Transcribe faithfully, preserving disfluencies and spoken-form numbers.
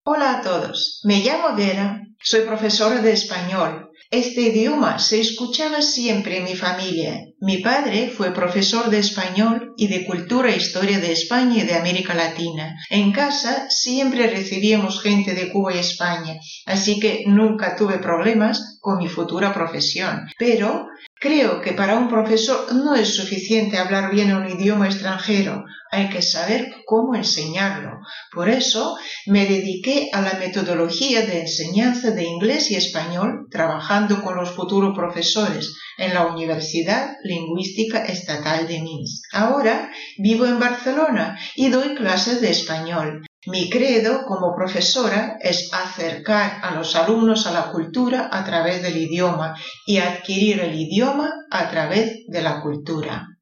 Hola a todos, me llamo Vera, soy profesora de español. Este idioma se escuchaba siempre en mi familia. Mi padre fue profesor de español y de cultura e historia de España y de América Latina. En casa siempre recibíamos gente de Cuba y España, así que nunca tuve problemas con mi futura profesión. Pero creo que para un profesor no es suficiente hablar bien un idioma extranjero, hay que saber cómo enseñarlo. Por eso me dediqué a la metodología de enseñanza de inglés y español, trabajando con los futuros profesores en la Universidad Lingüística Estatal de Minsk. Ahora vivo en Barcelona y doy clases de español. Mi credo como profesora es acercar a los alumnos a la cultura a través del idioma y adquirir el idioma a través de la cultura.